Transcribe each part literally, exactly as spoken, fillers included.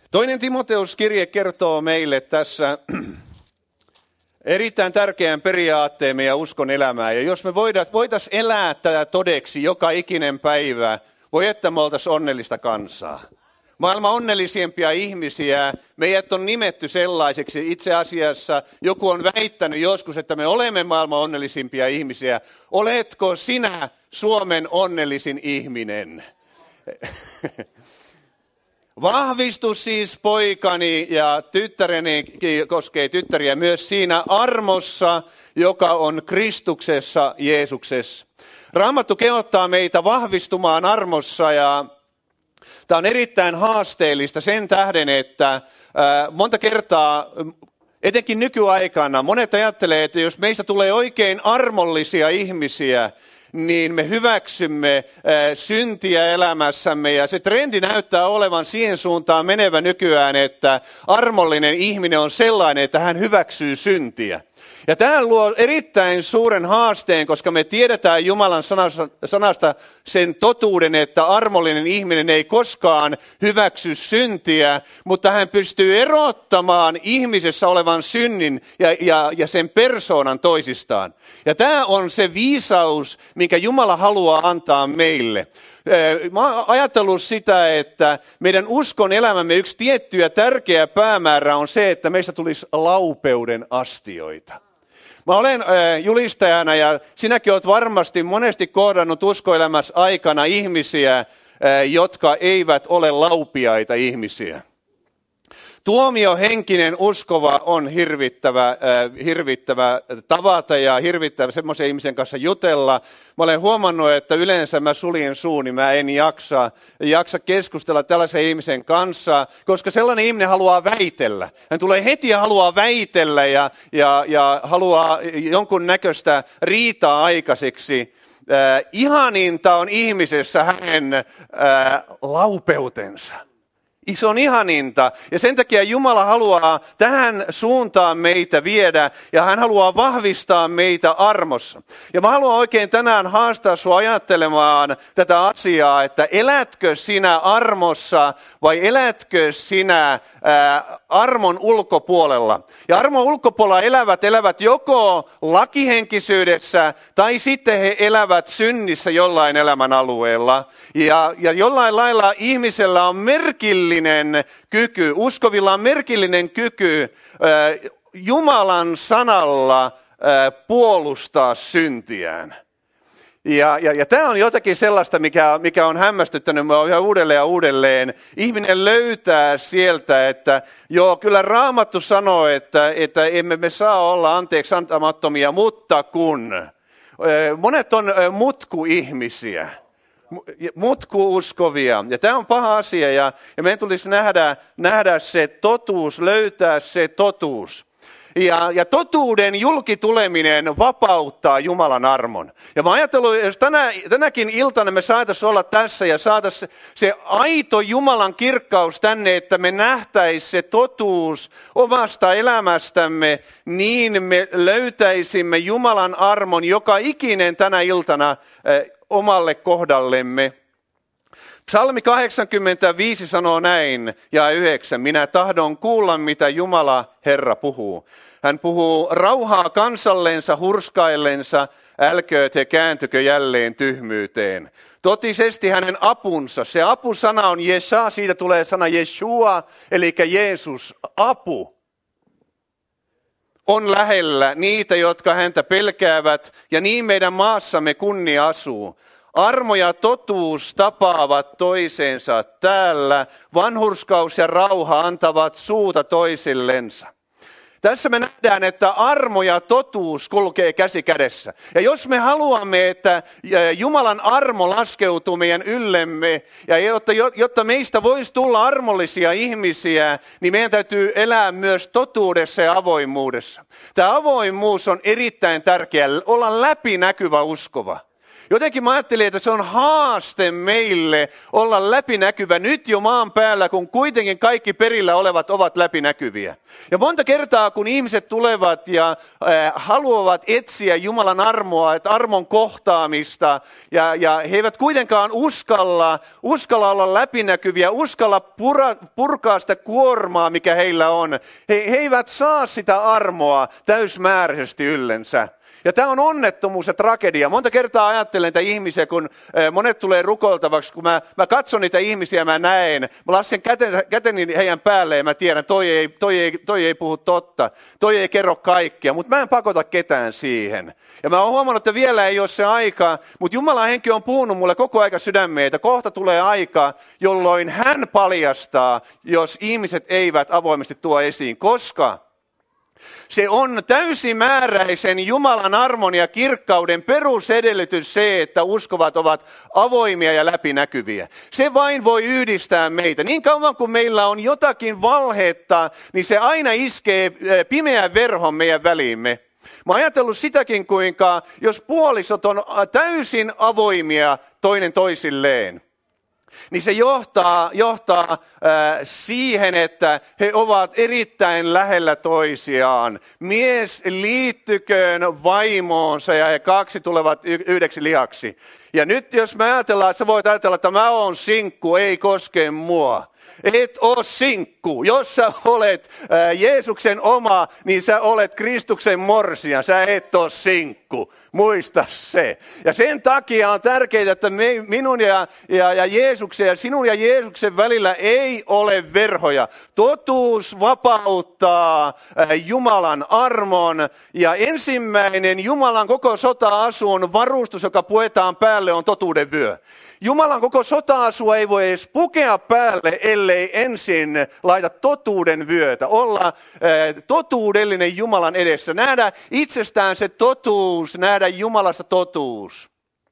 Toinen Timoteus-kirje kertoo meille tässä erittäin tärkeän periaatteen meidän uskon elämää. Ja jos me voitaisiin elää tätä todeksi joka ikinen päivä, voi että me oltaisiin onnellista kansaa. Maailman onnellisimpia ihmisiä, meidät on nimetty sellaiseksi. Itse asiassa joku on väittänyt joskus, että me olemme maailman onnellisimpia ihmisiä. Oletko sinä Suomen onnellisin ihminen? Vahvistus siis poikani ja tyttäreni, koskee tyttäriä myös siinä armossa, joka on Kristuksessa Jeesuksessa. Raamattu kehottaa meitä vahvistumaan armossa ja tämä on erittäin haasteellista sen tähden, että monta kertaa, etenkin nykyaikana, monet ajattelee, että jos meistä tulee oikein armollisia ihmisiä, niin me hyväksymme syntiä elämässämme ja se trendi näyttää olevan siihen suuntaan menevä nykyään, että armollinen ihminen on sellainen, että hän hyväksyy syntiä. Ja tämä luo erittäin suuren haasteen, koska me tiedetään Jumalan sanasta, sanasta sen totuuden, että armollinen ihminen ei koskaan hyväksy syntiä, mutta hän pystyy erottamaan ihmisessä olevan synnin ja, ja, ja sen persoonan toisistaan. Ja tämä on se viisaus, minkä Jumala haluaa antaa meille. Mä oon ajatellut sitä, että meidän uskon elämämme yksi tietty ja tärkeä päämäärä on se, että meistä tulisi laupeuden astioita. Mä olen julistajana ja sinäkin olet varmasti monesti kohdannut uskoelämässä aikana ihmisiä, jotka eivät ole laupiaita ihmisiä. Tuomiohenkinen uskova on hirvittävä, äh, hirvittävä tavata ja hirvittävä semmoisen ihmisen kanssa jutella. Mä olen huomannut, että yleensä mä suljen suuni, mä en jaksa, jaksa keskustella tällaisen ihmisen kanssa, koska sellainen ihminen haluaa väitellä. Hän tulee heti ja haluaa väitellä ja, ja, ja haluaa jonkun näköistä riitaa aikaiseksi. Äh, ihaninta on ihmisessä hänen äh, laupeutensa. Se on ihaninta ja sen takia Jumala haluaa tähän suuntaan meitä viedä ja hän haluaa vahvistaa meitä armossa. Ja mä haluan oikein tänään haastaa sinua ajattelemaan tätä asiaa, että elätkö sinä armossa vai elätkö sinä ää, armon ulkopuolella. Ja armon ulkopuolella elävät elävät joko lakihenkisyydessä tai sitten he elävät synnissä jollain elämän alueella. Ja, ja jollain lailla ihmisellä on merkillinen kyky, uskovilla on merkillinen kyky äh, Jumalan sanalla äh, puolustaa syntiään. Ja, ja, ja tämä on jotakin sellaista, mikä, mikä on hämmästyttänyt minua yhä uudelleen ja uudelleen. Ihminen löytää sieltä, että joo, kyllä Raamattu sanoo, että, että emme me saa olla anteeksi antamattomia, mutta kun. Äh, monet on äh, mutkuihmisiä. Mutku-uskovia. Ja tämä on paha asia ja, ja meidän tulisi nähdä, nähdä se totuus, löytää se totuus. Ja, ja totuuden julkituleminen vapauttaa Jumalan armon. Ja mä ajattelin, jos tänä, tänäkin iltana me saataisiin olla tässä ja saataisiin se aito Jumalan kirkkaus tänne, että me nähtäisiin se totuus omasta elämästämme, niin me löytäisimme Jumalan armon joka ikinen tänä iltana eh, omalle kohdallemme. Psalmi kahdeksankymmentäviisi sanoo näin ja yhdeksän. Minä tahdon kuulla, mitä Jumala Herra puhuu. Hän puhuu rauhaa kansallensa, hurskaillensa, älkööt he kääntykö jälleen tyhmyyteen. Totisesti hänen apunsa, se apusana on Jesha, siitä tulee sana Jeshua, eli Jeesus, apu. On lähellä niitä, jotka häntä pelkäävät, ja niin meidän maassamme kunnia asuu. Armo ja totuus tapaavat toisensa täällä, vanhurskaus ja rauha antavat suuta toisillensa. Tässä me nähdään, että armo ja totuus kulkee käsi kädessä. Ja jos me haluamme, että Jumalan armo laskeutuu meidän yllemme, ja jotta, jotta meistä voisi tulla armollisia ihmisiä, niin meidän täytyy elää myös totuudessa ja avoimuudessa. Tämä avoimuus on erittäin tärkeää, olla läpinäkyvä uskova. Jotenkin mä ajattelin, että se on haaste meille olla läpinäkyvä nyt jo maan päällä, kun kuitenkin kaikki perillä olevat ovat läpinäkyviä. Ja monta kertaa, kun ihmiset tulevat ja äh, haluavat etsiä Jumalan armoa, että armon kohtaamista, ja, ja he eivät kuitenkaan uskalla, uskalla olla läpinäkyviä, uskalla pura, purkaa sitä kuormaa, mikä heillä on. He, he eivät saa sitä armoa täysmääräisesti yllensä. Ja tämä on onnettomuus ja tragedia. Monta kertaa ajattelen niitä ihmisiä, kun monet tulee rukoiltavaksi, kun mä, mä katson niitä ihmisiä, mä näen, mä lasken käteni, käteni heidän päälle ja mä tiedän, toi ei, toi, ei, toi ei puhu totta, toi ei kerro kaikkea, mutta mä en pakota ketään siihen. Ja mä oon huomannut, että vielä ei ole se aika, mutta Jumalan henki on puhunut mulle koko aika sydämeen, että kohta tulee aika, jolloin hän paljastaa, jos ihmiset eivät avoimesti tuo esiin, koska se on täysimääräisen Jumalan armon ja kirkkauden perusedellytys se, että uskovat ovat avoimia ja läpinäkyviä. Se vain voi yhdistää meitä. Niin kauan kuin meillä on jotakin valhetta, niin se aina iskee pimeän verhon meidän väliimme. Mä oon ajatellut sitäkin, kuinka jos puolisot on täysin avoimia toinen toisilleen, niin se johtaa, johtaa äh, siihen, että he ovat erittäin lähellä toisiaan. Mies liittyköön vaimoonsa ja he kaksi tulevat y- yhdeksi lihaksi. Ja nyt jos me ajatellaan, että sä voit ajatella, että mä oon sinkku, ei koske mua. Et ole sinkku. Jos sä olet äh, Jeesuksen oma, niin sä olet Kristuksen morsia. Sä et ole sinkku. Muista se. Ja sen takia on tärkeää, että me, minun ja, ja, ja Jeesuksen ja sinun ja Jeesuksen välillä ei ole verhoja. Totuus vapauttaa äh, Jumalan armon. Ja ensimmäinen Jumalan koko sota-asun varustus, joka puetaan päälle, on totuuden vyö. Jumalan koko sota-asua ei voi edes pukea päälle, ellei ensin laita totuuden vyötä. Olla äh, totuudellinen Jumalan edessä. Nähdä itsestään se totuus, nähdä Jumalasta totuus.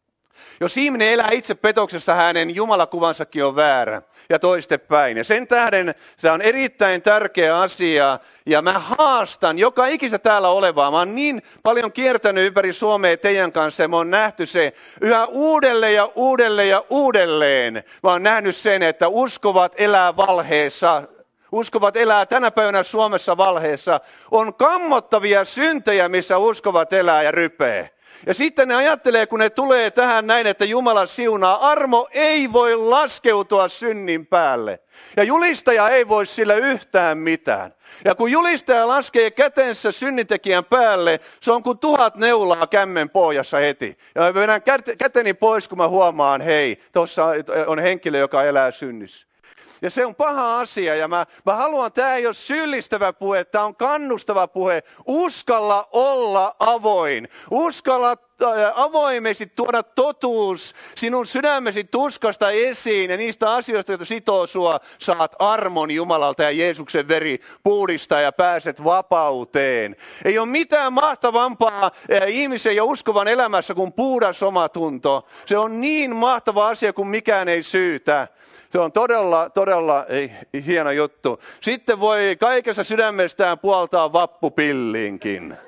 Jos ihminen elää itse petoksessa, hänen jumalakuvansakin on väärä ja toistepäin. Ja sen tähden se on erittäin tärkeä asia. Ja mä haastan joka ikistä täällä olevaa. Mä oon niin paljon kiertänyt ympäri Suomea teidän kanssa ja mä oon nähty se yhä uudelleen ja uudelleen ja uudelleen. Mä oon nähnyt sen, että uskovat elää valheessa. Uskovat elää tänä päivänä Suomessa valheessa. On kammottavia syntejä, missä uskovat elää ja rypee. Ja sitten ne ajattelee, kun ne tulee tähän näin, että Jumala siunaa. Armo ei voi laskeutua synnin päälle. Ja julistaja ei voi sillä yhtään mitään. Ja kun julistaja laskee kätensä synnintekijän päälle, se on kuin tuhat neulaa kämmen pohjassa heti. Ja mä vedän käteni pois, kun mä huomaan, hei, tuossa on henkilö, joka elää synnissä. Ja se on paha asia ja mä, mä haluan, tämä ei ole syyllistävä puhe, tämä on kannustava puhe. Uskalla olla avoin. Uskalla äh, avoimesti tuoda totuus sinun sydämesi tuskasta esiin ja niistä asioista, joita sitoo sua, saat armon Jumalalta ja Jeesuksen veri puhdistaa ja pääset vapauteen. Ei ole mitään mahtavampaa äh, ihmisen ja uskovan elämässä kuin puhdas omatunto. Se on niin mahtava asia kuin mikään ei syytä. Se on todella, todella ei, hieno juttu. Sitten voi kaikessa sydämestään puoltaa vappupillinkin.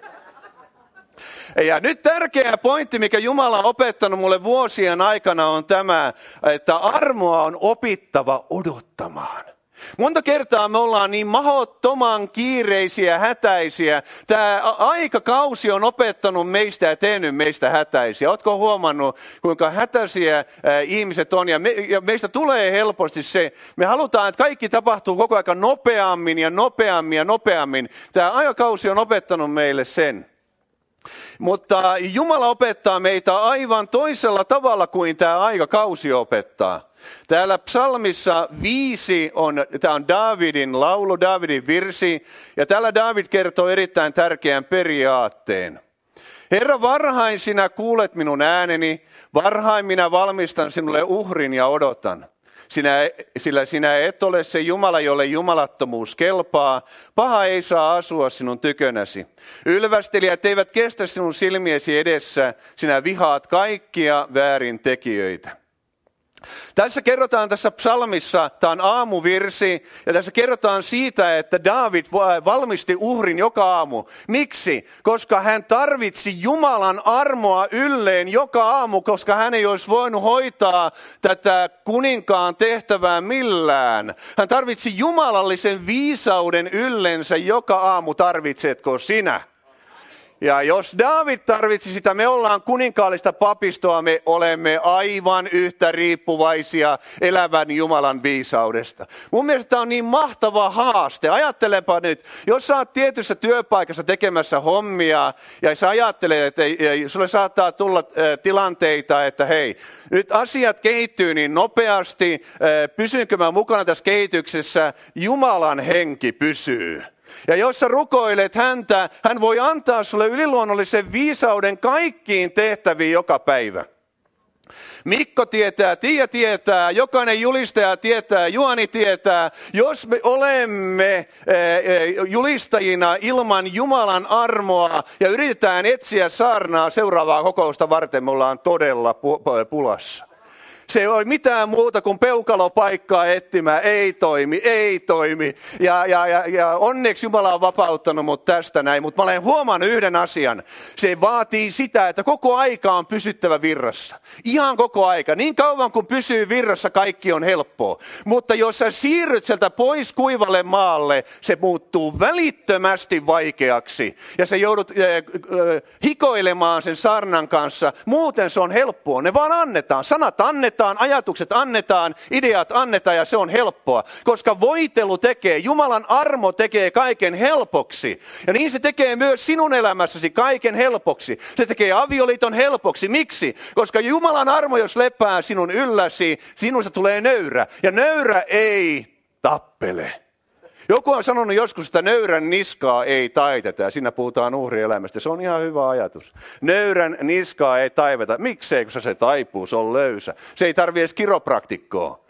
Ja nyt tärkeä pointti, mikä Jumala on opettanut mulle vuosien aikana, on tämä, että armoa on opittava odottamaan. Monta kertaa me ollaan niin mahdottoman kiireisiä, hätäisiä. Tämä aikakausi on opettanut meistä ja tehnyt meistä hätäisiä. Oletko huomannut, kuinka hätäisiä ihmiset on? Ja, me, ja meistä tulee helposti se, me halutaan, että kaikki tapahtuu koko ajan nopeammin ja nopeammin ja nopeammin. Tämä aikakausi on opettanut meille sen. Mutta Jumala opettaa meitä aivan toisella tavalla kuin tämä aikakausi opettaa. Täällä psalmissa viisi on, tämä on Daavidin laulu, Daavidin virsi, ja täällä Daavid kertoo erittäin tärkeän periaatteen. Herra, varhain sinä kuulet minun ääneni, varhain minä valmistan sinulle uhrin ja odotan. Sinä, sillä sinä et ole se Jumala, jolle jumalattomuus kelpaa. Paha ei saa asua sinun tykönäsi. Ylvästelijät eivät kestä sinun silmiesi edessä. Sinä vihaat kaikkia väärintekijöitä. Tässä kerrotaan tässä psalmissa, tämä on aamuvirsi, ja tässä kerrotaan siitä, että Daavid valmisti uhrin joka aamu. Miksi? Koska hän tarvitsi Jumalan armoa ylleen joka aamu, koska hän ei olisi voinut hoitaa tätä kuninkaan tehtävää millään. Hän tarvitsi jumalallisen viisauden yllensä joka aamu. Tarvitsetko sinä? Ja jos Daavid tarvitsi sitä, me ollaan kuninkaallista papistoa, me olemme aivan yhtä riippuvaisia elävän Jumalan viisaudesta. Mun mielestä tämä on niin mahtava haaste. Ajattelepa nyt, jos sä oot tietyssä työpaikassa tekemässä hommia ja sä ajattelet, että sulle saattaa tulla tilanteita, että hei, nyt asiat kehittyy niin nopeasti, pysynkö mä mukana tässä kehityksessä, Jumalan henki pysyy. Ja jos sä rukoilet häntä, hän voi antaa sulle yliluonnollisen viisauden kaikkiin tehtäviin joka päivä. Mikko tietää, Tiia tietää, jokainen julistaja tietää, Juani tietää. Jos me olemme julistajina ilman Jumalan armoa ja yritetään etsiä saarnaa seuraavaa kokousta varten, me ollaan todella pulassa. Se ei ole mitään muuta kuin peukalopaikkaa etsimään. Ei toimi, ei toimi. Ja, ja, ja, ja onneksi Jumala on vapauttanut mut tästä näin. Mutta mä olen huomannut yhden asian. Se vaatii sitä, että koko aika on pysyttävä virrassa. Ihan koko aika. Niin kauan kun pysyy virrassa, kaikki on helppoa. Mutta jos sä siirryt sieltä pois kuivalle maalle, se muuttuu välittömästi vaikeaksi. Ja sä joudut äh, äh, hikoilemaan sen saarnan kanssa. Muuten se on helppoa. Ne vaan annetaan. Sanat annetaan. Ajatukset annetaan, ideat annetaan ja se on helppoa, koska voitelu tekee, Jumalan armo tekee kaiken helpoksi. Ja niin se tekee myös sinun elämässäsi kaiken helpoksi. Se tekee avioliiton helpoksi. Miksi? Koska Jumalan armo, jos lepää sinun ylläsi, sinusta tulee nöyrä. Ja nöyrä ei tappele. Joku on sanonut joskus, että nöyrän niskaa ei taiteta, ja siinä puhutaan uhrielämästä. Se on ihan hyvä ajatus. Nöyrän niskaa ei taiveta. Miksei, kun se taipuu, se on löysä. Se ei tarvitse edes kiropraktikkoa.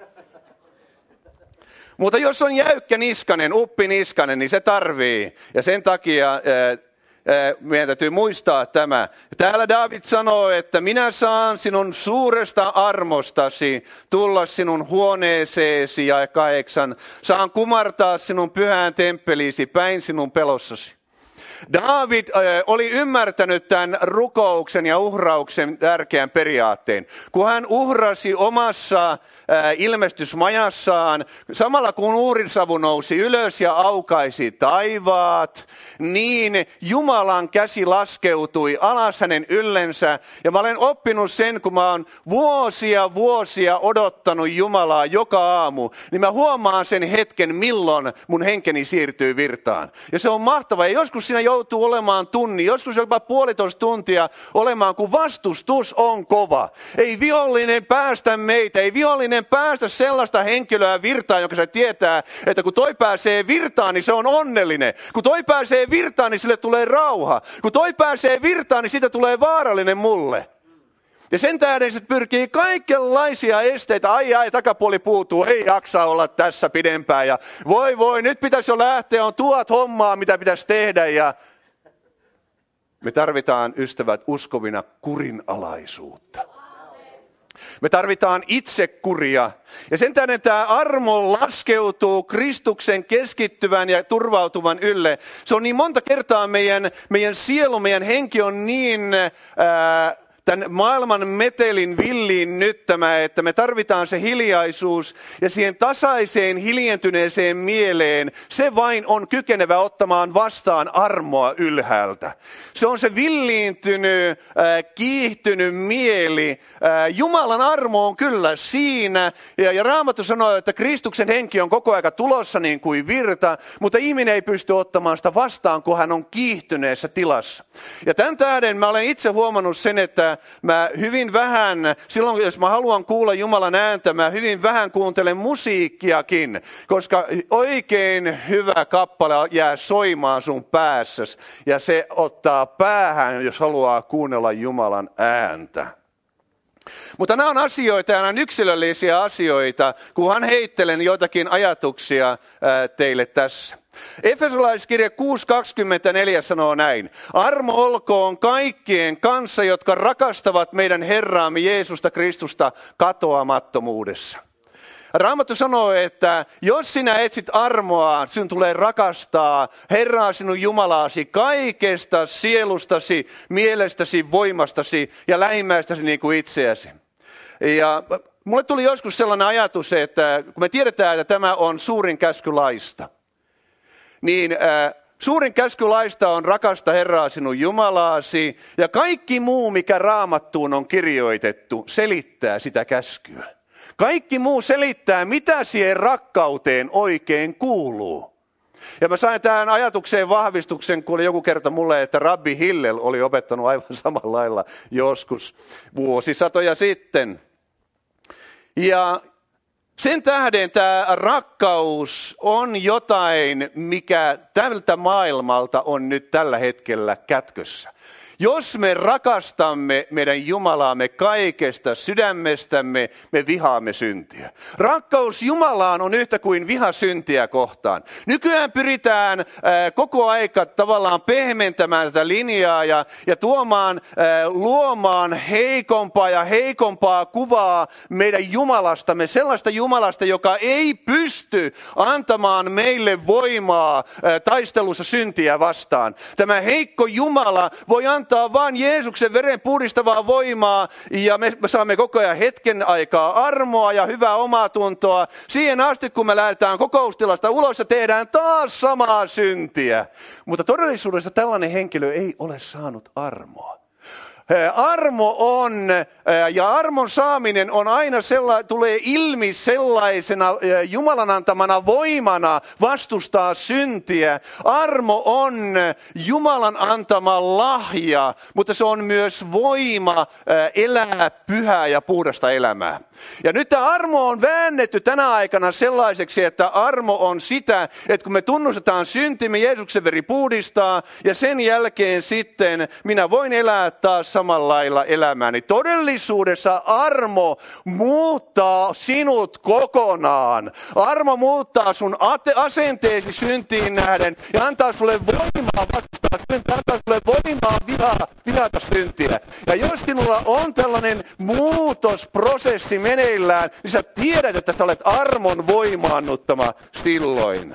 Mutta jos on jäykkä niskanen, uppi niskanen, niin se tarvii. Ja sen takia meidän täytyy muistaa tämä. Täällä Daavid sanoo, että minä saan sinun suuresta armostasi tulla sinun huoneeseesi ja kahdeksan. Saan kumartaa sinun pyhään temppeliisi päin sinun pelossasi. Daavid äh, oli ymmärtänyt tämän rukouksen ja uhrauksen tärkeän periaatteen. Kun hän uhrasi omassa äh, ilmestysmajassaan, samalla kun uhrinsavu nousi ylös ja aukaisi taivaat, niin Jumalan käsi laskeutui alas hänen yllensä. Ja mä olen oppinut sen, kun mä oon vuosia vuosia odottanut Jumalaa joka aamu, niin mä huomaan sen hetken, milloin mun henkeni siirtyy virtaan. Ja se on mahtavaa. Ja joskus siinä joutuu olemaan tunni, joskus jopa puolitoista tuntia olemaan, kun vastustus on kova. Ei vihollinen päästä meitä, ei vihollinen päästä sellaista henkilöä virtaan, joka se tietää, että kun toi pääsee virtaan, niin se on onnellinen. Kun toi pääsee virtaan, niin sille tulee rauha. Kun toi pääsee virtaan, niin siitä tulee vaarallinen mulle. Ja sen tähden se pyrkii kaikenlaisia esteitä. Ai ai, takapuoli puutuu, ei jaksa olla tässä pidempään. Ja voi voi, nyt pitäisi jo lähteä, on tuhat hommaa, mitä pitäisi tehdä. Ja me tarvitaan, ystävät, uskovina kurinalaisuutta. Me tarvitaan itsekuria. Ja sen tähden tämä armo laskeutuu Kristuksen keskittyvän ja turvautuvan ylle. Se on niin monta kertaa meidän, meidän sielu, meidän henki on niin Ää, tämän maailman metelin villiin nyttämä, että me tarvitaan se hiljaisuus ja siihen tasaiseen hiljentyneeseen mieleen, se vain on kykenevä ottamaan vastaan armoa ylhäältä. Se on se villiintynyt, kiihtynyt mieli. Jumalan armo on kyllä siinä ja, ja Raamattu sanoo, että Kristuksen henki on koko aika tulossa niin kuin virta, mutta ihminen ei pysty ottamaan sitä vastaan, kun hän on kiihtyneessä tilassa. Ja tämän tähden mä olen itse huomannut sen, että mä hyvin vähän, silloin jos mä haluan kuulla Jumalan ääntä, mä hyvin vähän kuuntelen musiikkiakin, koska oikein hyvä kappale jää soimaan sun päässäsi ja se ottaa päähän, jos haluaa kuunnella Jumalan ääntä. Mutta nämä on asioita ja nämä on yksilöllisiä asioita, kunhan heittelen joitakin ajatuksia teille tässä. Efesolaiskirja kuusi kaksikymmentäneljä sanoo näin. Armo olkoon kaikkien kanssa, jotka rakastavat meidän Herraamme Jeesusta Kristusta katoamattomuudessa. Raamattu sanoo, että jos sinä etsit armoa, sinun tulee rakastaa Herraa sinun Jumalaasi kaikesta sielustasi, mielestäsi, voimastasi ja lähimmäistäsi niin kuin itseäsi. Ja mulle tuli joskus sellainen ajatus, että kun me tiedetään, että tämä on suurin käsky laista, niin äh, suurin käsky laista on rakasta Herraa sinun Jumalaasi ja kaikki muu, mikä Raamattuun on kirjoitettu, selittää sitä käskyä. Kaikki muu selittää, mitä siihen rakkauteen oikein kuuluu. Ja mä sain tähän ajatukseen vahvistuksen, kun joku kertoi mulle, että Rabbi Hillel oli opettanut aivan samalla lailla joskus vuosisatoja sitten. Ja sen tähden tämä rakkaus on jotain, mikä tältä maailmalta on nyt tällä hetkellä kätkössä. Jos me rakastamme meidän Jumalaamme kaikesta sydämestämme, me vihaamme syntiä. Rakkaus Jumalaan on yhtä kuin viha syntiä kohtaan. Nykyään pyritään äh, koko aika tavallaan pehmentämään tätä linjaa ja, ja tuomaan, äh, luomaan heikompaa ja heikompaa kuvaa meidän Jumalastamme. Sellaista Jumalasta, joka ei pysty antamaan meille voimaa äh, taistelussa syntiä vastaan. Tämä heikko Jumala voi antaa antaa vaan Jeesuksen veren puhdistavaa voimaa ja me saamme koko ajan hetken aikaa armoa ja hyvää omatuntoa. Siihen asti, kun me lähdetään kokoustilasta ulos ja tehdään taas samaa syntiä. Mutta todellisuudessa tällainen henkilö ei ole saanut armoa. Armo on, ja armon saaminen on aina sella, tulee ilmi sellaisena Jumalan antamana voimana vastustaa syntiä. Armo on Jumalan antama lahja, mutta se on myös voima elää pyhää ja puhdasta elämää. Ja nyt tämä armo on väännetty tänä aikana sellaiseksi, että armo on sitä, että kun me tunnustetaan syntimme, Jeesuksen veri puhdistaa ja sen jälkeen sitten minä voin elää taas samalla lailla elämääni. Todellisuudessa armo muuttaa sinut kokonaan. Armo muuttaa sun asenteesi syntiin nähden ja antaa sulle voimaa vastustaa syntiä, antaa sulle voimaa vihaa, vihata syntiä. Ja jos sinulla on tällainen muutosprosessi meneillään, niin sä tiedät, että sä olet armon voimaannuttama silloin.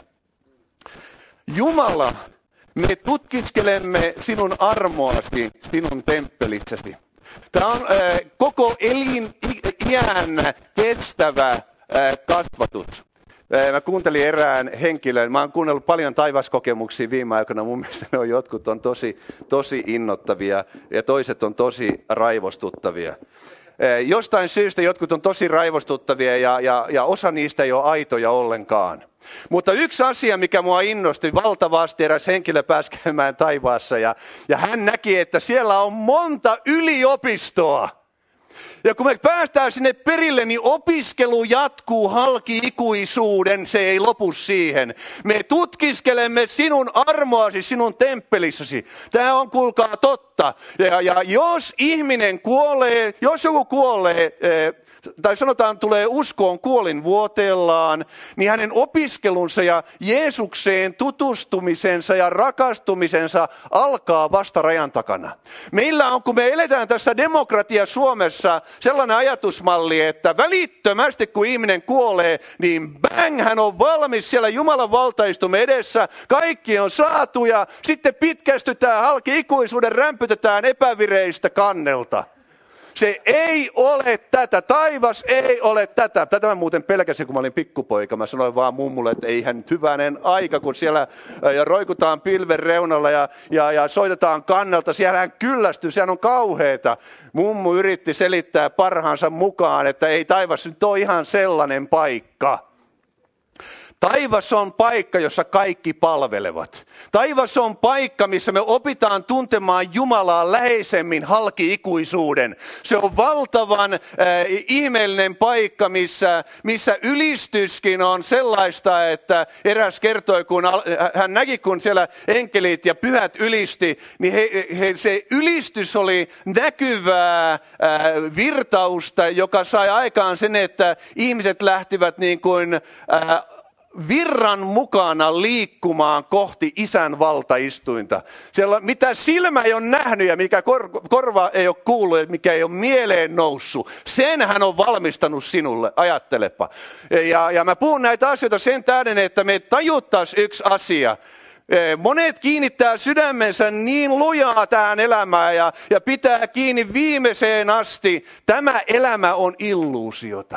Jumala, me tutkiskelemme sinun armoasi, sinun temppelissäsi. Tämä on äh, koko elin iän kestävä äh, kasvatus. Äh, mä kuuntelin erään henkilön, mä oon kuunnellut paljon taivaskokemuksia viime aikoina, mun mielestä ne on jotkut on tosi, tosi innoittavia ja toiset on tosi raivostuttavia. Jostain syystä jotkut on tosi raivostuttavia ja, ja, ja osa niistä ei ole aitoja ollenkaan. Mutta yksi asia, mikä mua innosti valtavasti, eräs henkilö pääsi käymään taivaassa ja, ja hän näki, että siellä on monta yliopistoa. Ja kun me päästään sinne perille, niin opiskelu jatkuu halki ikuisuuden, se ei lopu siihen. Me tutkiskelemme sinun armoasi, sinun temppelissäsi. Tämä on, kuulkaa, totta. Ja, ja jos ihminen kuolee, jos joku kuolee, tai sanotaan tulee uskoon kuolinvuoteellaan, niin hänen opiskelunsa ja Jeesukseen tutustumisensa ja rakastumisensa alkaa vasta rajan takana. Meillä on, kun me eletään tässä demokratia Suomessa, sellainen ajatusmalli, että välittömästi kun ihminen kuolee, niin bang, hän on valmis siellä Jumalan valtaistumme edessä, kaikki on saatu ja sitten pitkästytään halki ikuisuuden, rämpytetään epävireistä kannelta. Se ei ole tätä. Taivas ei ole tätä. Tätä mä muuten pelkäsin, kun mä olin pikkupoika. Mä sanoin vaan mummulle, että eihän nyt hyvänen aika, kun siellä ja roikutaan pilven reunalla ja, ja, ja soitetaan kannelta. Siellähän kyllästyy, sehän on kauheeta. Mummu yritti selittää parhaansa mukaan, että ei taivas nyt ole ihan sellainen paikka. Taivas on paikka, jossa kaikki palvelevat. Taivas on paikka, missä me opitaan tuntemaan Jumalaa läheisemmin halki ikuisuuden. Se on valtavan äh, ihmeellinen paikka, missä, missä ylistyskin on sellaista, että eräs kertoi, kun hän näki, kun siellä enkelit ja pyhät ylisti, niin he, he, se ylistys oli näkyvää äh, virtausta, joka sai aikaan sen, että ihmiset lähtivät niin kuin äh, virran mukana liikkumaan kohti Isän valtaistuinta. Siellä, mitä silmä ei ole nähnyt ja mikä kor, korva ei ole kuullut ja mikä ei ole mieleen noussut, sen hän on valmistanut sinulle, ajattelepa. Ja, ja mä puhun näitä asioita sen tähden, että me tajuttaisiin yksi asia. Monet kiinnittää sydämensä niin lujaa tähän elämään ja, ja pitää kiinni viimeiseen asti. Tämä elämä on illuusiota.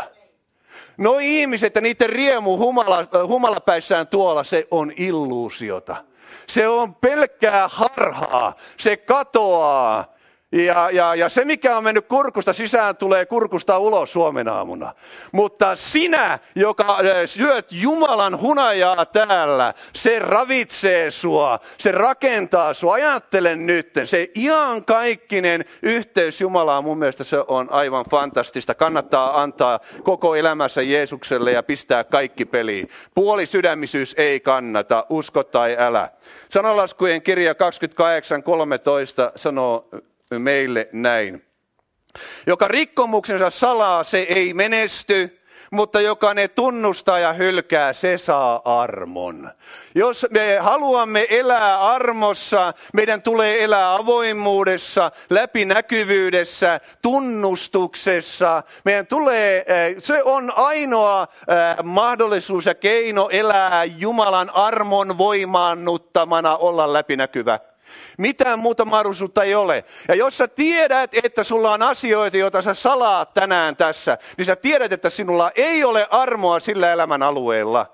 No ihmiset ja niiden riemu humala, humalapäissään tuolla, se on illuusiota. Se on pelkkää harhaa, se katoaa. Ja, ja, ja se, mikä on mennyt kurkusta sisään, tulee kurkusta ulos huomenaamuna. Mutta sinä, joka syöt Jumalan hunajaa täällä, se ravitsee sua, se rakentaa sua. Ajattele nyt, se iankaikkinen yhteys Jumalaan, mun mielestä se on aivan fantastista. Kannattaa antaa koko elämässä Jeesukselle ja pistää kaikki peliin. Puolisydämisyys ei kannata, usko tai älä. Sananlaskujen kirja kaksikymmentäkahdeksan kolmetoista sanoo meille näin. Joka rikkomuksensa salaa, se ei menesty, mutta joka ne tunnustaa ja hylkää, se saa armon. Jos me haluamme elää armossa, meidän tulee elää avoimuudessa, läpinäkyvyydessä, tunnustuksessa. Meidän tulee, se on ainoa mahdollisuus ja keino elää Jumalan armon voimaannuttamana, olla läpinäkyvä. Mitään muuta mahdollisuutta ei ole. Ja jos sä tiedät, että sulla on asioita, joita sä salaat tänään tässä, niin sä tiedät, että sinulla ei ole armoa sillä elämän alueella.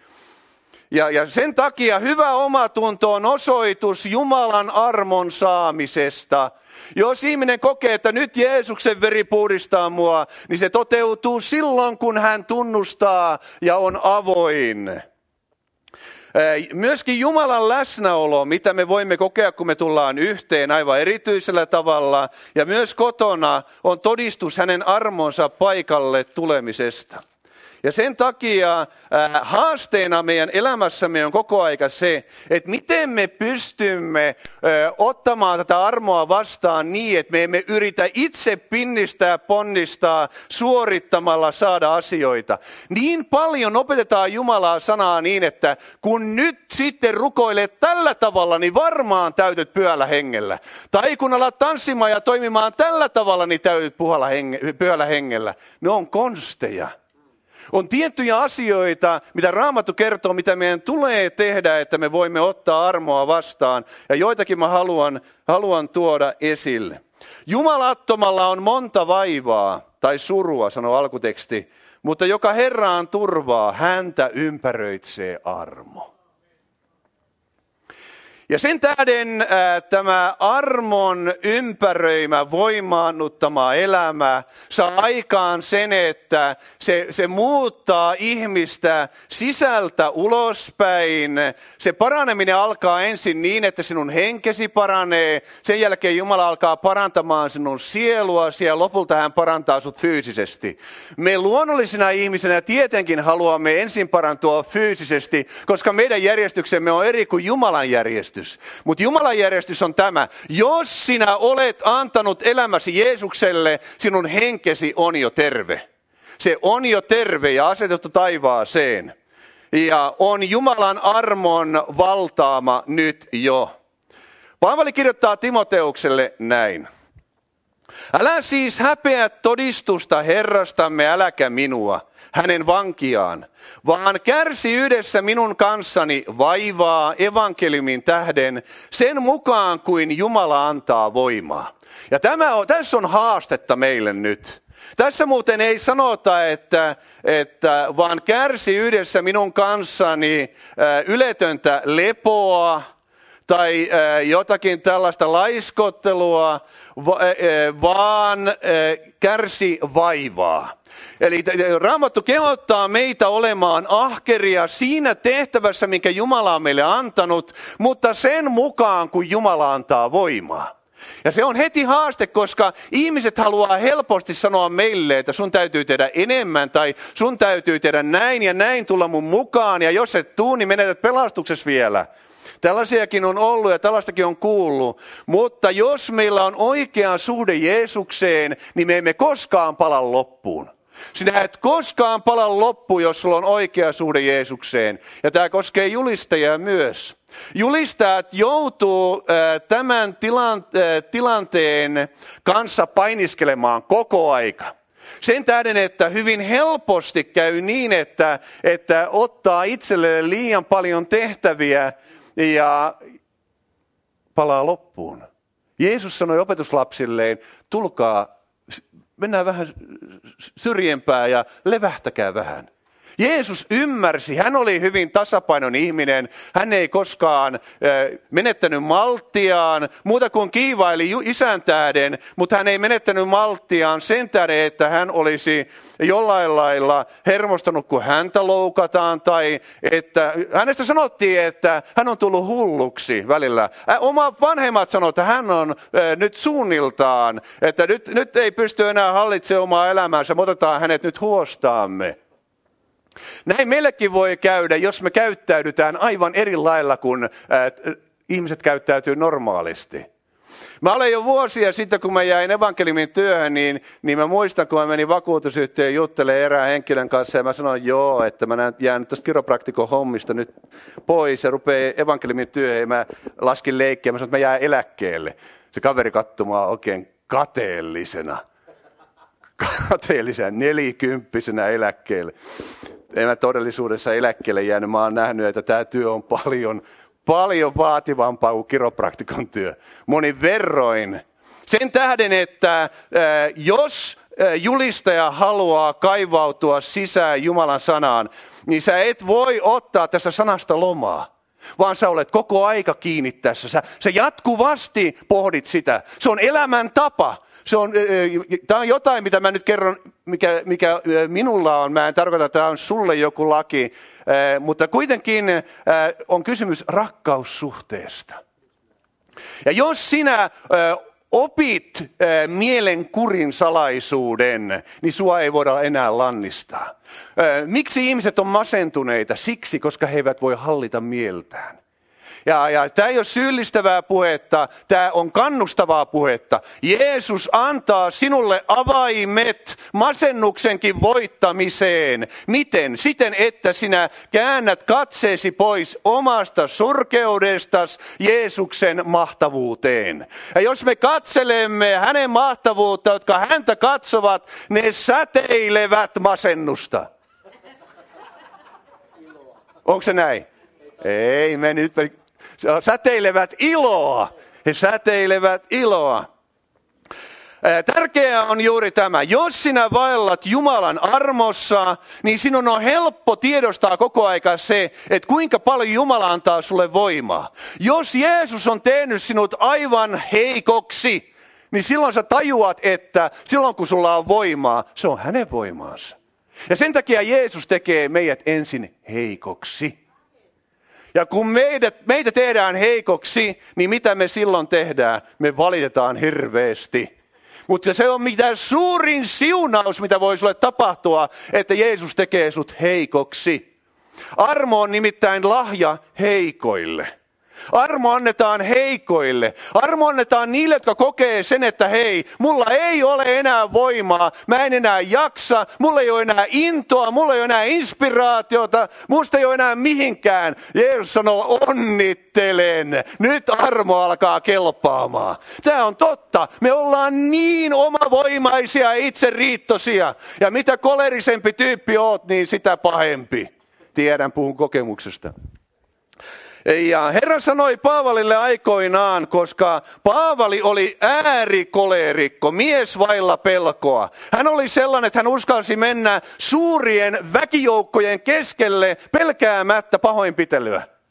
Ja, ja sen takia hyvä omatunto on osoitus Jumalan armon saamisesta. Jos ihminen kokee, että nyt Jeesuksen veri puhdistaa mua, niin se toteutuu silloin, kun hän tunnustaa ja on avoin. Myöskin Jumalan läsnäolo, mitä me voimme kokea, kun me tullaan yhteen aivan erityisellä tavalla, ja myös kotona on todistus hänen armonsa paikalle tulemisesta. Ja sen takia äh, haasteena meidän elämässämme on koko aika se, että miten me pystymme äh, ottamaan tätä armoa vastaan niin, että me emme yritä itse pinnistää, ponnistaa, suorittamalla saada asioita. Niin paljon opetetaan Jumalaa sanaa niin, että kun nyt sitten rukoilet tällä tavalla, niin varmaan täytyt pyhällä hengellä. Tai kun alat tanssimaan ja toimimaan tällä tavalla, niin täytyt pyhällä hengellä. Ne on konsteja. On tiettyjä asioita, mitä Raamattu kertoo, mitä meidän tulee tehdä, että me voimme ottaa armoa vastaan. Ja joitakin mä haluan, haluan tuoda esille. Jumalattomalla on monta vaivaa tai surua, sanoo alkuteksti, mutta joka Herraan turvaa, häntä ympäröitsee armo. Ja sen tähden ää, tämä armon ympäröimä, voimaannuttama elämä saa aikaan sen, että se, se muuttaa ihmistä sisältä ulospäin. Se paraneminen alkaa ensin niin, että sinun henkesi paranee. Sen jälkeen Jumala alkaa parantamaan sinun sieluasi ja lopulta hän parantaa sut fyysisesti. Me luonnollisina ihmisinä tietenkin haluamme ensin parantua fyysisesti, koska meidän järjestyksemme on eri kuin Jumalan järjestys. Mutta Jumalan järjestys on tämä. Jos sinä olet antanut elämäsi Jeesukselle, sinun henkesi on jo terve. Se on jo terve ja asetettu taivaaseen. Ja on Jumalan armon valtaama nyt jo. Paavali kirjoittaa Timoteukselle näin. Älä siis häpeä todistusta Herrastamme, äläkä minua, hänen vankiaan, vaan kärsi yhdessä minun kanssani vaivaa evankeliumin tähden sen mukaan kuin Jumala antaa voimaa. Ja tämä on, tässä on haastetta meille nyt. Tässä muuten ei sanota, että, että vaan kärsi yhdessä minun kanssani yletöntä lepoa, tai jotakin tällaista laiskottelua, vaan kärsi vaivaa. Eli Raamattu kehottaa meitä olemaan ahkeria siinä tehtävässä, minkä Jumala on meille antanut, mutta sen mukaan, kun Jumala antaa voimaa. Ja se on heti haaste, koska ihmiset haluaa helposti sanoa meille, että sun täytyy tehdä enemmän tai sun täytyy tehdä näin ja näin tulla mun mukaan ja jos et tuu, niin menetät pelastuksessa vielä. Tällaisiakin on ollut ja tällaistakin on kuullut, mutta jos meillä on oikea suhde Jeesukseen, niin me emme koskaan pala loppuun. Sinä et koskaan pala loppuun, jos sulla on oikea suhde Jeesukseen. Ja tämä koskee julistajia myös. Julistajat joutuu tämän tilanteen kanssa painiskelemaan koko aika. Sen tähden, että hyvin helposti käy niin, että, että ottaa itselleen liian paljon tehtäviä ja palaa loppuun. Jeesus sanoi opetuslapsilleen, tulkaa, mennään vähän syrjempää ja levähtäkää vähän. Jeesus ymmärsi, hän oli hyvin tasapainoinen ihminen, hän ei koskaan menettänyt malttiaan, muuta kuin kiivaili isän tähden, mutta hän ei menettänyt malttiaan sen tähden, että hän olisi jollain lailla hermostunut, kun häntä loukataan, tai että hänestä sanottiin, että hän on tullut hulluksi välillä. Oma vanhemmat sanoivat, että hän on nyt suunniltaan, että nyt, nyt ei pysty enää hallitsemaan omaa elämäänsä, me otetaan hänet nyt huostaamme. Näin meillekin voi käydä, jos me käyttäydytään aivan eri lailla kuin äh, ihmiset käyttäytyy normaalisti. Mä olen jo vuosia sitten, kun mä jäin evankeliumin työhön, niin, niin mä muistan, kun mä menin vakuutusyhtiöön juttelemaan erään henkilön kanssa, ja mä sanoin, joo, että mä jään tuosta kiropraktikon hommista nyt pois, ja rupeaa evankeliumin työhön, ja mä laskin leikkiä, mä sanoin, että mä jään eläkkeelle. Se kaveri katsomaan oikein kateellisena. Kateellisena, nelikymppisenä eläkkeelle. En mä todellisuudessa eläkkeelle jäänyt. Mä oon nähnyt, että tämä työ on paljon, paljon vaativampaa kuin kiropraktikon työ. Monin verroin. Sen tähden, että äh, jos äh, julistaja haluaa kaivautua sisään Jumalan sanaan, niin sä et voi ottaa tässä sanasta lomaa. Vaan sä olet koko aika kiinni tässä. Sä, sä jatkuvasti pohdit sitä. Se on elämäntapa. Se on, tämä on jotain, mitä mä nyt kerron, mikä, mikä minulla on. Mä en tarkoita, että tämä on sulle joku laki, mutta kuitenkin on kysymys rakkaussuhteesta. Ja jos sinä opit mielenkurin salaisuuden, niin sua ei voida enää lannistaa. Miksi ihmiset on masentuneita? Siksi, koska he eivät voi hallita mieltään. Ja, ja tämä ei ole syyllistävää puhetta, tämä on kannustavaa puhetta. Jeesus antaa sinulle avaimet masennuksenkin voittamiseen. Miten? Siten, että sinä käännät katseesi pois omasta surkeudestas Jeesuksen mahtavuuteen. Ja jos me katselemme hänen mahtavuutta, jotka häntä katsovat, ne säteilevät masennusta. Onko se näin? Ei, me nyt... Säteilevät iloa. He säteilevät iloa. Tärkeää on juuri tämä. Jos sinä vaellat Jumalan armossa, niin sinun on helppo tiedostaa koko aika se, että kuinka paljon Jumala antaa sulle voimaa. Jos Jeesus on tehnyt sinut aivan heikoksi, niin silloin sä tajuat, että silloin kun sulla on voimaa, se on hänen voimaansa. Ja sen takia Jeesus tekee meidät ensin heikoksi. Ja kun meidät, meitä tehdään heikoksi, niin mitä me silloin tehdään? Me valitetaan hirveästi. Mutta se on mitä suurin siunaus, mitä voi sulle tapahtua, että Jeesus tekee sut heikoksi. Armo on nimittäin lahja heikoille. Armo annetaan heikoille. Armo annetaan niille, jotka kokee sen, että hei, mulla ei ole enää voimaa, mä en enää jaksa, mulla ei ole enää intoa, mulla ei ole enää inspiraatiota, musta ei ole enää mihinkään. Jeesus sanoo, onnittelen, nyt armo alkaa kelpaamaan. Tämä on totta, me ollaan niin omavoimaisia ja itseriittoisia. Ja mitä kolerisempi tyyppi oot, niin sitä pahempi. Tiedän, puhun kokemuksesta. Ja Herra sanoi Paavalille aikoinaan, koska Paavali oli äärikolerikko, mies vailla pelkoa. Hän oli sellainen, että hän uskalsi mennä suurien väkijoukkojen keskelle pelkäämättä pahoinpitelyä.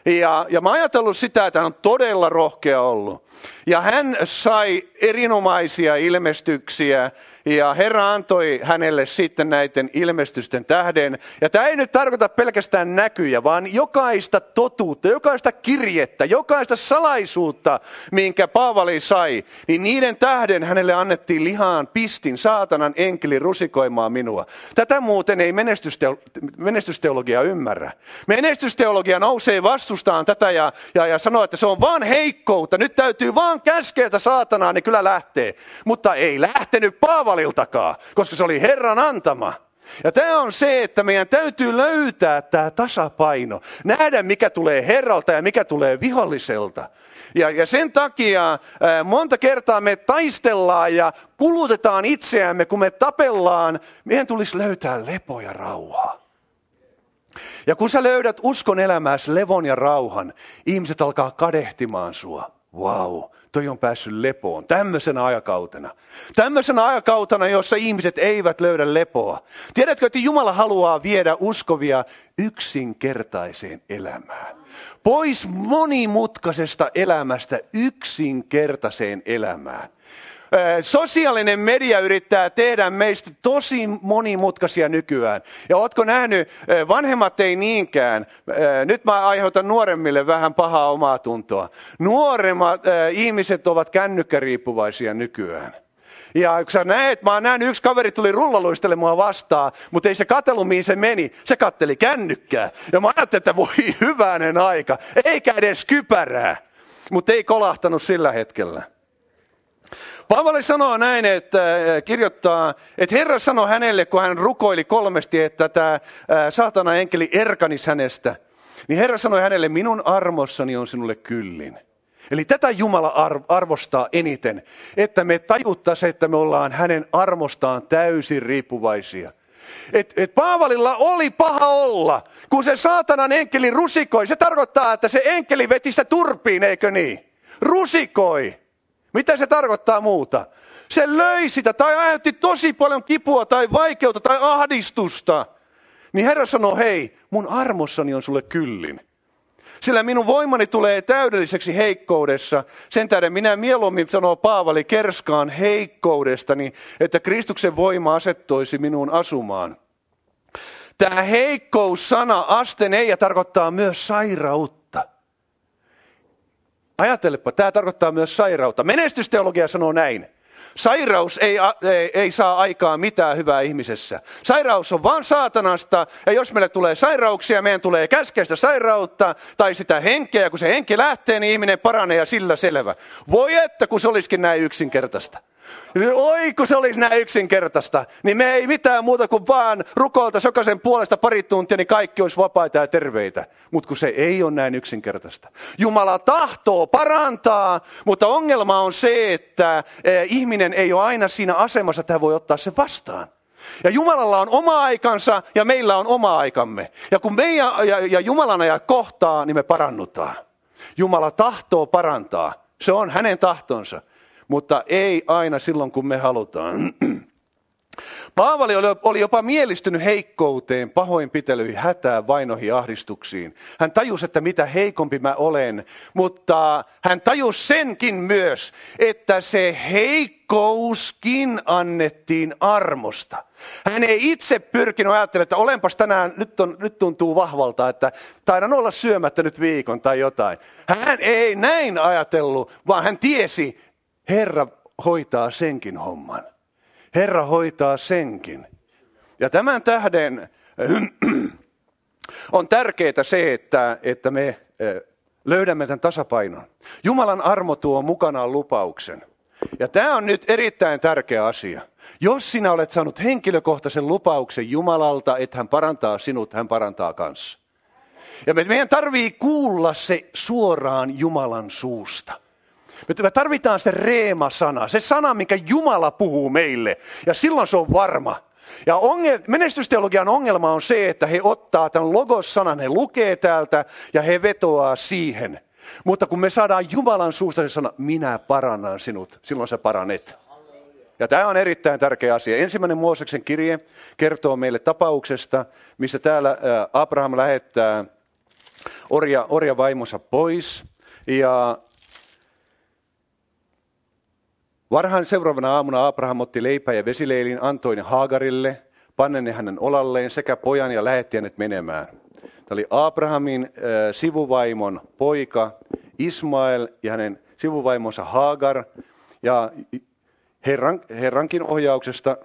Ja, ja mä oon ajatellut sitä, että hän on todella rohkea ollut. Ja hän sai erinomaisia ilmestyksiä. Ja Herra antoi hänelle sitten näiden ilmestysten tähden. Ja tämä ei nyt tarkoita pelkästään näkyjä, vaan jokaista totuutta, jokaista kirjettä, jokaista salaisuutta, minkä Paavali sai. Niin niiden tähden hänelle annettiin lihaan pistin saatanan enkeli rusikoimaan minua. Tätä muuten ei menestysteologia ymmärrä. Menestysteologia nousee vastustaan tätä ja, ja, ja sanoo, että se on vaan heikkoutta. Nyt täytyy vaan käskeä saatanaa, niin kyllä lähtee. Mutta ei lähtenyt Paavali. Koska se oli Herran antama. Ja tämä on se, että meidän täytyy löytää tämä tasapaino. Nähdä, mikä tulee Herralta ja mikä tulee viholliselta. Ja, ja sen takia ää, monta kertaa me taistellaan ja kulutetaan itseämme, kun me tapellaan. Meidän tulisi löytää lepo ja rauhaa. Ja kun sä löydät uskon elämääsi levon ja rauhan, ihmiset alkaa kadehtimaan sua. Vau. Wow. Toi on päässyt lepoon tämmöisenä aikakautena. Tämmöisenä aikakautena, jossa ihmiset eivät löydä lepoa. Tiedätkö, että Jumala haluaa viedä uskovia yksinkertaiseen elämään. Pois monimutkaisesta elämästä yksinkertaiseen elämään. Sosiaalinen media yrittää tehdä meistä tosi monimutkaisia nykyään. Ja ootko nähnyt, vanhemmat ei niinkään, nyt mä aiheutan nuoremmille vähän pahaa omaa tuntoa. Nuoremmat ihmiset ovat kännykkäriippuvaisia nykyään. Ja kun sä näet, mä oon nähnyt, yksi kaveri tuli rullaluistelle mua vastaan, mutta ei se katsellut, mihin se meni. Se katteli kännykkää. Ja mä ajattelin, että voi hyvänen aika, eikä edes kypärää. Mutta ei kolahtanut sillä hetkellä. Paavali sanoo näin, että kirjoittaa, että Herra sanoi hänelle, kun hän rukoili kolmesti, että tämä saatana enkeli erkanis hänestä. Niin Herra sanoi hänelle, minun armossani on sinulle kyllin. Eli tätä Jumala arvostaa eniten, että me tajuttaisiin, että me ollaan hänen armostaan täysin riippuvaisia. Et, et Paavalilla oli paha olla, kun se saatanan enkeli rusikoi. Se tarkoittaa, että se enkeli veti sitä turpiin, eikö niin? Rusikoi. Mitä se tarkoittaa muuta? Se löi sitä tai aiheutti tosi paljon kipua tai vaikeutta tai ahdistusta. Niin Herra sanoo, hei, mun armossani on sulle kyllin. Sillä minun voimani tulee täydelliseksi heikkoudessa. Sen tähden minä mieluummin, sanoo Paavali, kerskaan heikkoudestani, että Kristuksen voima asettoisi minuun asumaan. Tämä heikkous-sana asteneija tarkoittaa myös sairautta. Ajattelepa, tämä tarkoittaa myös sairautta. Menestysteologia sanoo näin. Sairaus ei, ei, ei saa aikaa mitään hyvää ihmisessä. Sairaus on vaan saatanasta, ja jos meille tulee sairauksia, meidän tulee käskeistä sairautta tai sitä henkeä, ja kun se henki lähtee, niin ihminen paranee ja sillä selvä. Voi että, kun se olisikin näin yksinkertaista. Oi, kun se olisi näin yksinkertaista, niin me ei mitään muuta kuin vaan rukoilta jokaisen puolesta pari tuntia, niin kaikki olisi vapaita ja terveitä. Mutta kun se ei ole näin yksinkertaista. Jumala tahtoo parantaa, mutta ongelma on se, että ihminen ei ole aina siinä asemassa, että hän voi ottaa sen vastaan. Ja Jumalalla on oma aikansa ja meillä on oma aikamme. Ja kun me ja, ja, ja Jumalan ajat kohtaa, niin me parannutaan. Jumala tahtoo parantaa. Se on hänen tahtonsa. Mutta ei aina silloin, kun me halutaan. Paavali oli jopa mielistynyt heikkouteen, pahoinpitelyihin, hätään, vainoihin, ahdistuksiin. Hän tajusi, että mitä heikompi mä olen, mutta hän tajusi senkin myös, että se heikkouskin annettiin armosta. Hän ei itse pyrkinyt ajattelemaan, että olenpas tänään, nyt, on, nyt tuntuu vahvalta, että taidan olla syömättä nyt viikon tai jotain. Hän ei näin ajatellut, vaan hän tiesi, Herra hoitaa senkin homman. Herra hoitaa senkin. Ja tämän tähden on tärkeää se, että, että me löydämme tämän tasapainon. Jumalan armo tuo mukanaan lupauksen. Ja tämä on nyt erittäin tärkeä asia. Jos sinä olet saanut henkilökohtaisen lupauksen Jumalalta, että hän parantaa sinut, hän parantaa kanssa. Ja meidän tarvii kuulla se suoraan Jumalan suusta. Me tarvitaan se reema-sana, se sana, minkä Jumala puhuu meille, ja silloin se on varma. Ja ongel- menestysteologian ongelma on se, että he ottaa tämän logos-sanan, he lukee täältä ja he vetoaa siihen. Mutta kun me saadaan Jumalan suusta se sana, minä parannan sinut, silloin sä paranet. Ja tämä on erittäin tärkeä asia. Ensimmäinen Mooseksen kirje kertoo meille tapauksesta, missä täällä Abraham lähettää orja, orja vaimonsa pois ja varhain seuraavana aamuna Abraham otti leipää ja vesileilin, antoi ne Haagarille, pannen ne hänen olalleen sekä pojan ja lähetti hänet menemään. Tämä oli Abrahamin äh, sivuvaimon poika Ismael ja hänen sivuvaimonsa Haagar. Ja Herran, Herrankin ohjauksesta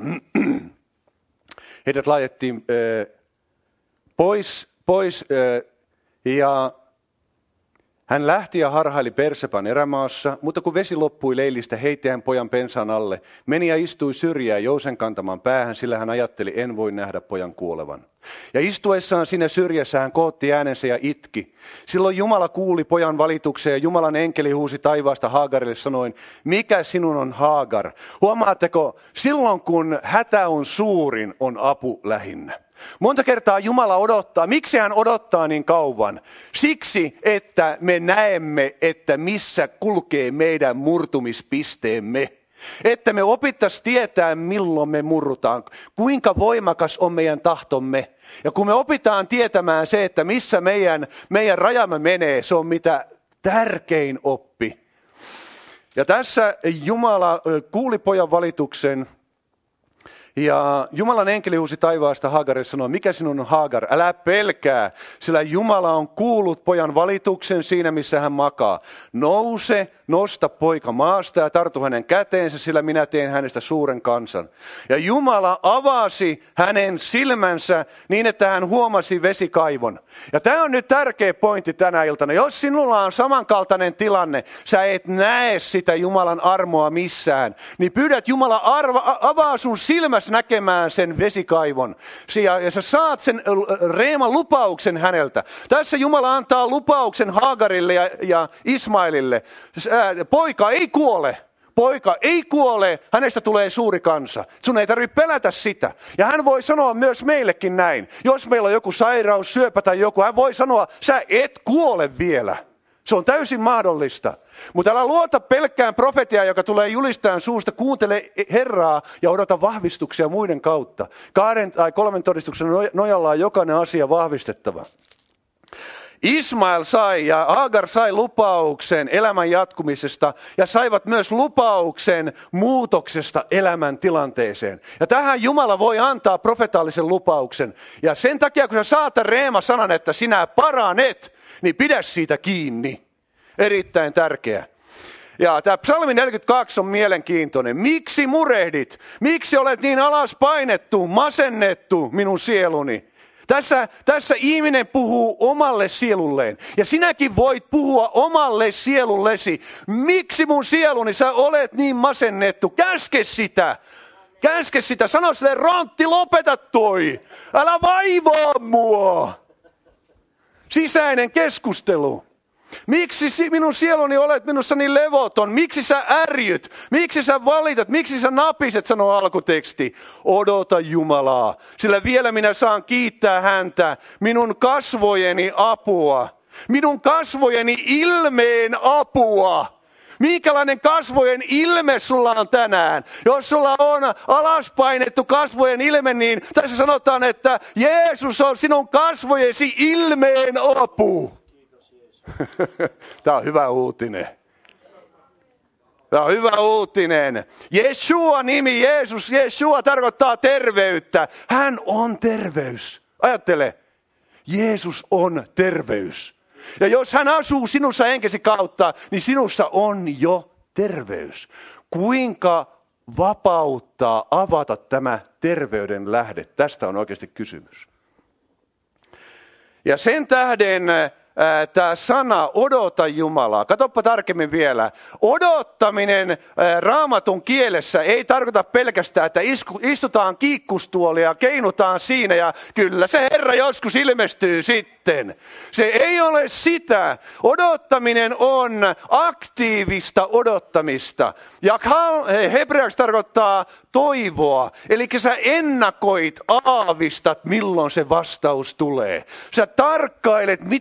heidät laitettiin äh, pois, pois äh, ja hän lähti ja harhaili Berseban erämaassa, mutta kun vesi loppui leilistä, heitti hän pojan pensaan alle, meni ja istui syrjään jousen kantamaan päähän, sillä hän ajatteli, en voi nähdä pojan kuolevan. Ja istuessaan siinä syrjässä hän kootti äänensä ja itki. Silloin Jumala kuuli pojan valituksen ja Jumalan enkeli huusi taivaasta Haagarille sanoen, mikä sinun on Haagar? Huomaatteko, silloin kun hätä on suurin, on apu lähinnä. Monta kertaa Jumala odottaa. Miksi hän odottaa niin kauan? Siksi, että me näemme, että missä kulkee meidän murtumispisteemme. Että me opittaisiin tietää, milloin me murrutaan. Kuinka voimakas on meidän tahtomme. Ja kun me opitaan tietämään se, että missä meidän, meidän rajamme menee, se on mitä tärkein oppi. Ja tässä Jumala kuuli pojan valituksen. Ja Jumalan enkeli huusi taivaasta Haagarille sanoi, mikä sinun on Haagar? Älä pelkää, sillä Jumala on kuullut pojan valituksen siinä, missä hän makaa. Nouse, nosta poika maasta ja tartu hänen käteensä, sillä minä teen hänestä suuren kansan. Ja Jumala avasi hänen silmänsä niin, että hän huomasi vesikaivon. Ja tämä on nyt tärkeä pointti tänä iltana. Jos sinulla on samankaltainen tilanne, sä et näe sitä Jumalan armoa missään, niin pyydät Jumala arva, avaa sun silmässä näkemään sen vesikaivon. Ja, ja sä saat sen reeman lupauksen häneltä. Tässä Jumala antaa lupauksen Haagarille ja, ja Ismailille. Poika ei kuole. Poika ei kuole, hänestä tulee suuri kansa. Sun ei tarvitse pelätä sitä. Ja hän voi sanoa myös meillekin näin. Jos meillä on joku sairaus, syöpä tai joku, hän voi sanoa, sä et kuole vielä. Se on täysin mahdollista. Mutta älä luota pelkkään profetiaan, joka tulee julistajan suusta. Kuuntele Herraa ja odota vahvistuksia muiden kautta. Kahden tai kolmen todistuksen nojalla on jokainen asia vahvistettava. Ismael sai ja Haagar sai lupauksen elämän jatkumisesta ja saivat myös lupauksen muutoksesta elämän tilanteeseen. Ja tähän Jumala voi antaa profetaalisen lupauksen. Ja sen takia, kun sä saat reema sanan, että sinä paranet, niin pidä siitä kiinni. Erittäin tärkeä. Ja tämä psalmi neljäkymmentäkaksi on mielenkiintoinen. Miksi murehdit? Miksi olet niin alas painettu, masennettu minun sieluni? Tässä, tässä ihminen puhuu omalle sielulleen. Ja sinäkin voit puhua omalle sielullesi. Miksi mun sieluni sä olet niin masennettu? Käske sitä. Käske sitä. Sano sille, Rontti, lopeta toi. Älä vaivaa mua. Sisäinen keskustelu. Miksi minun sieluni olet minussa niin levoton? Miksi sä ärjyt? Miksi sä valitat? Miksi sä napiset, sanoo alkuteksti. Odota Jumalaa, sillä vielä minä saan kiittää häntä minun kasvojeni apua. Minun kasvojeni ilmeen apua. Minkälainen kasvojen ilme sulla on tänään? Jos sulla on alaspainettu kasvojen ilme, niin tässä sanotaan, että Jeesus on sinun kasvojesi ilmeen apu. Tämä on hyvä uutinen. Tämä on hyvä uutinen. Jeshua nimi, Jeesus, Jeshua tarkoittaa terveyttä. Hän on terveys. Ajattele, Jeesus on terveys. Ja jos hän asuu sinussa henkesi kautta, niin sinussa on jo terveys. Kuinka vapauttaa, avata tämä terveyden lähde? Tästä on oikeasti kysymys. Ja sen tähden tämä sana odota Jumalaa. Katsoppa tarkemmin vielä. Odottaminen Raamatun kielessä ei tarkoita pelkästään, että istutaan kiikkustuolia ja keinutaan siinä ja kyllä se Herra joskus ilmestyy sitten. Se ei ole sitä. Odottaminen on aktiivista odottamista. Ja hebreaksi tarkoittaa toivoa. Eli sä ennakoit, aavistat, milloin se vastaus tulee. Sä tarkkailet, mitä Jumala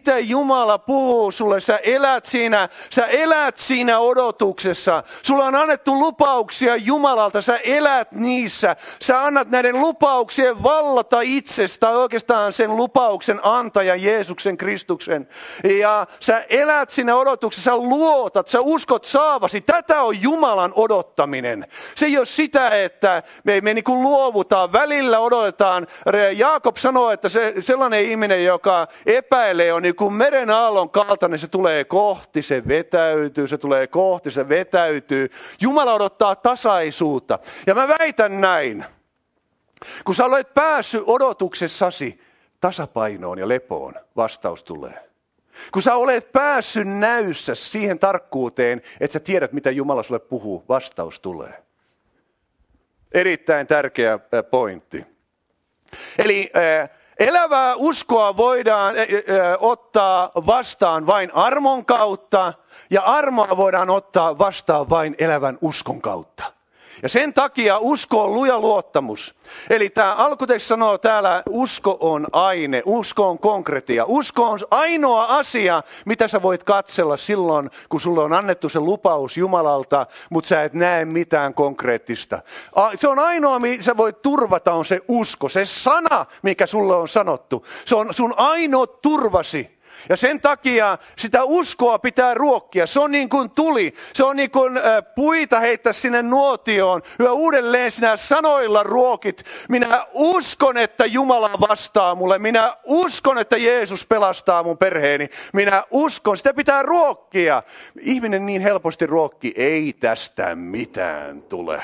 Jumala puhuu sulle, sä elät siinä, sä elät siinä odotuksessa. Sulla on annettu lupauksia Jumalalta, sä elät niissä. Sä annat näiden lupauksien vallata itsestä, oikeastaan sen lupauksen antajan Jeesuksen Kristuksen. Ja sä elät siinä odotuksessa, sä luotat, sä uskot saavasi. Tätä on Jumalan odottaminen. Se ei ole sitä, että me, me niin kuin luovutaan, välillä odotetaan. Jaakob sanoo, että se, sellainen ihminen, joka epäilee, on niin kuin meren aallon kaltainen, se tulee kohti, se vetäytyy, se tulee kohti, se vetäytyy. Jumala odottaa tasaisuutta. Ja mä väitän näin, kun sä olet päässyt odotuksessasi tasapainoon ja lepoon, vastaus tulee. Kun sä olet päässyt näyssä siihen tarkkuuteen, että sä tiedät, mitä Jumala sulle puhuu, vastaus tulee. Erittäin tärkeä pointti. Eli elävää uskoa voidaan ottaa vastaan vain armon kautta, ja armoa voidaan ottaa vastaan vain elävän uskon kautta. Ja sen takia usko on luja luottamus. Eli tämä alkuteksti sanoo täällä, usko on aine, usko on konkretia. Usko on ainoa asia, mitä sä voit katsella silloin, kun sulle on annettu se lupaus Jumalalta, mutta sä et näe mitään konkreettista. Se on ainoa, mitä sä voit turvata, on se usko, se sana, mikä sulle on sanottu. Se on sun ainoa turvasi. Ja sen takia sitä uskoa pitää ruokkia. Se on niin kuin tuli. Se on niin kuin puita heittää sinne nuotioon. Yhä uudelleen sinä sanoilla ruokit. Minä uskon, että Jumala vastaa mulle. Minä uskon, että Jeesus pelastaa mun perheeni. Minä uskon. Sitä pitää ruokkia. Ihminen niin helposti ruokki. Ei tästä mitään tule.